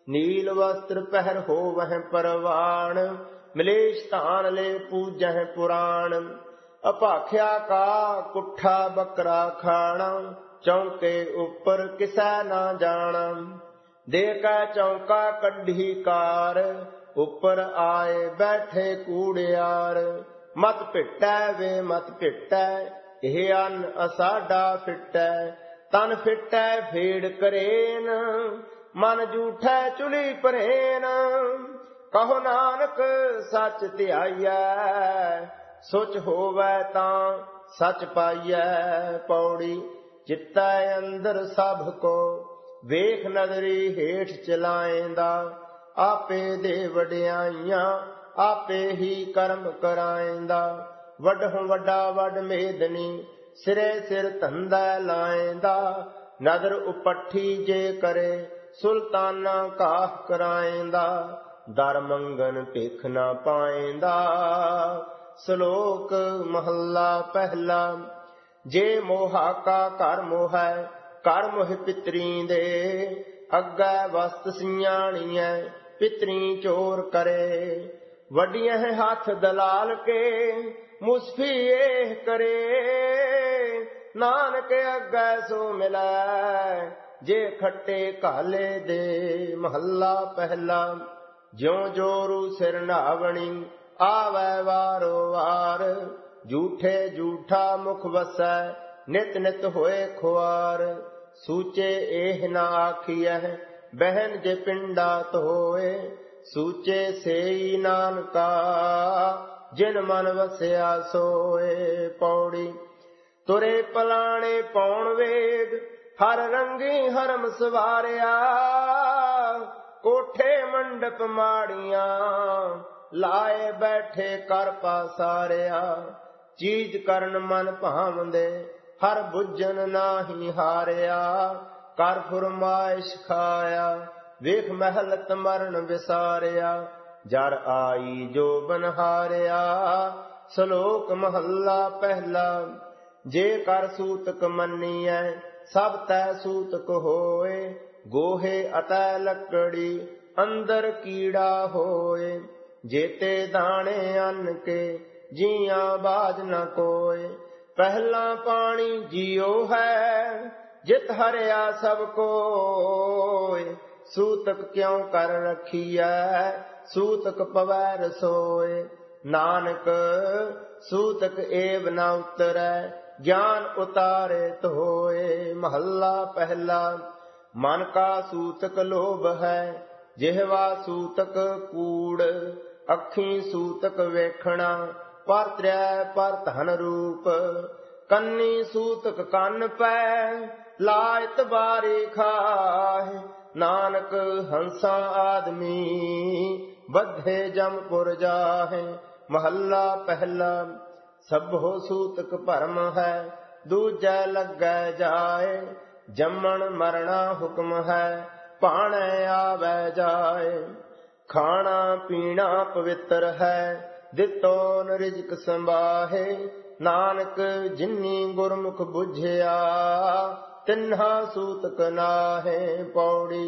नील वस्त्र पहर हो वह परवान, मिलेश तान ले पूजह पुराण। अभाख्या का कुठा बकरा खाना, चौके ऊपर किसै ना जाना। देखा चौका कढ़ी कार, ऊपर आए बैठे कूड़ियार। मत पिटै वे मत पिटै, ਇਹ ਅੰਨ ਅਸਾਡਾ ਫਿਟੈ। ਤਨ ਫਿਟੈ ਫੇੜ ਕਰੇਨ, ਮਨ ਝੂਠੈ ਚੁਲੀ ਭਰੇਨ। ਕਹੋ ਨਾਨਕ ਸੱਚ ਧਿਆਈਐ, ਸੁਚ ਹੋਵੈ ਤਾਂ ਸੱਚ ਪਾਈਐ। ਪੌੜੀ ਚਿੱਤੈ ਅੰਦਰ ਸਭ ਕੋ, ਵੇਖ ਨਦਰੀ ਹੇਠ ਚਲਾਏਂਦਾ। ਆਪੇ ਦੇ ਵਡਿਆਈਆਂ ਆਪੇ ਹੀ ਕਰਮ ਕਰਾਏਂਦਾ। ਵੱਡਹੁ ਵੱਡਾ ਵੱਡ ਮੇਦਨੀ, ਸਿਰੇ ਸਿਰ ਧੰਦਾ ਲਾਏਂਦਾ। ਨਦਰ ਉਪੱਠੀ ਜੇ ਕਰੇ, ਸੁਲਤਾਨਾ ਕਾਹ ਕਰਾਏਂਦਾ। ਦਰ ਮੰਗਨ ਭਿਖ ਨਾ ਪਾਏਂਦਾ। ਸ਼ਲੋਕ ਮਹੱਲਾ ਪਹਿਲਾ। ਜੇ ਮੋਹਾ ਕਾ ਘਰ ਮੋਹੈ, ਘਰ ਮੋਹ ਪਿਤਰੀ ਦੇ। ਅੱਗੇ ਵਸਤ ਸਿਆਣੀਐ, ਪਿਤਰੀ ਚੋਰ ਕਰੇ। ਵੱਡੀਆਂ ਹੱਥ ਦਲਾਲ ਕੇ, ਮੁਸਫੀ ਇਹ ਕਰੇ। ਨਾਨਕ ਅੱਗੇ ਸੋ ਮਿਲੈ, ਜੇ ਖੱਟੇ ਕਾਲੇ ਦੇ। ਮਹੱਲਾ ਪਹਿਲਾ। ਜਿਉ ਜੋਰੂ ਸਿਰ ਨਾਵਣੀ, ਆਵੈ ਵਾਰੋ ਵਾਰ। ਝੂਠੇ ਝੂਠਾ ਮੁਖ ਵਸੈ, ਨਿਤ ਨਿਤ ਹੋਏ ਖੁਆਰ। ਸੂਚੇ ਇਹ ਨਾ ਆਖੀਐ, ਬਹਿਨ ਜੇ ਪਿੰਡਾ ਧੋਏ। ਸੂਚੇ ਸੇਈ ਨਾਨਕਾ, ਜਿਨ ਮਨ ਵਸਿਆ ਸੋਏ। ਪੌੜੀ ਤੁਰੇ ਪਲਾਣੇ ਪੌਣ ਵੇਗ, ਹਰ ਰੰਗੀ ਹਰਮ ਸਵਾਰਿਆ। ਕੋਠੇ ਮੰਡਪ ਮਾੜੀਆਂ, ਲਾਏ ਬੈਠੇ ਕਰ ਪਾਸਾਰਿਆ। ਚੀਜ਼ ਕਰਨ ਮਨ ਭਾਵੰਦੇ, ਹਰ ਬੁੱਝਣ ਨਾਹੀ ਹਾਰਿਆ। ਕਰ ਫੁਰਮਾਇਸ਼ ਖਾਇਆ, ਵੇਖ ਮਹਿਲਤ ਮਰਨ ਵਿਸਾਰਿਆ। ਜਰ ਆਈ ਜੋ ਬਨਹਾਰਿਆ। ਸ਼ਲੋਕ ਮਹੱਲਾ ਪਹਿਲਾ। ਜੇ ਕਰ ਸੂਤਕ ਮੰਨੀਐ, ਸਭ ਤੈ ਸੂਤਕ ਹੋਏ। ਗੋਹੇ ਅਤੈ ਲੱਕੜੀ, ਅੰਦਰ ਕੀੜਾ ਹੋਏ। ਜੇਤੇ ਦਾਣੇ ਅੰਨ ਕੇ, ਜੀਆਂ ਬਾਜ ਨ ਕੋਏ। ਪਹਿਲਾ ਪਾਣੀ ਜੀਉ ਹੈ, ਜਿਤ ਹਰਿਆ ਸਭ ਕੋਏ। ਸੂਤਕ ਕਿਉ ਕਰ ਰਖੀਐ, ਸੂਤਕ ਪਵੈ ਰਸੋਏ। ਨਾਨਕ ਸੂਤਕ ਏਵ ਨ ਉਤਰੈ, ਗਿਆਨ ਉਤਾਰੇ ਧੋਏ। ਮਹੱਲਾ ਪਹਿਲਾ। ਮਨ ਕਾ ਸੂਤਕ ਲੋਭ ਹੈ, ਜਿਹਵਾ ਸੂਤਕ ਕੂੜ। ਅੱਖੀਂ ਸੂਤਕ ਵੇਖਣਾ, ਪਰ ਤ੍ਰੈ ਪਰ ਧਨ ਰੂਪ। ਕੰਨੀ ਸੂਤਕ ਕੰਨ ਪੈ, ਲਾਇਤ ਬਾਰੀ ਖਾਹਿ। ਨਾਨਕ ਹੰਸਾ ਆਦਮੀ, ਬੱਧੇ ਜਮਪੁਰ ਜਾਹੇ। ਮਹੱਲਾ ਪਹਿਲਾ। ਸਭੋ ਸੂਤਕ ਭਰਮ ਹੈ, ਦੂਜੈ ਲੱਗੈ ਜਾਏ। ਜੰਮਣ ਮਰਣਾ ਹੁਕਮ ਹੈ, ਭਾਣੈ ਆਵੈ ਜਾਏ। ਖਾਣਾ ਪੀਣਾ ਪਵਿੱਤਰ ਹੈ, ਦਿੱਤੋ ਨ ਰਿਜ਼ਕ ਸੰਭਾਹੇ। ਨਾਨਕ ਜਿਨੀ ਗੁਰਮੁਖ ਬੁਝਿਆ, ਤਿੰਨਾ ਸੂਤਕ ਨਾਹੇ। ਪੌੜੀ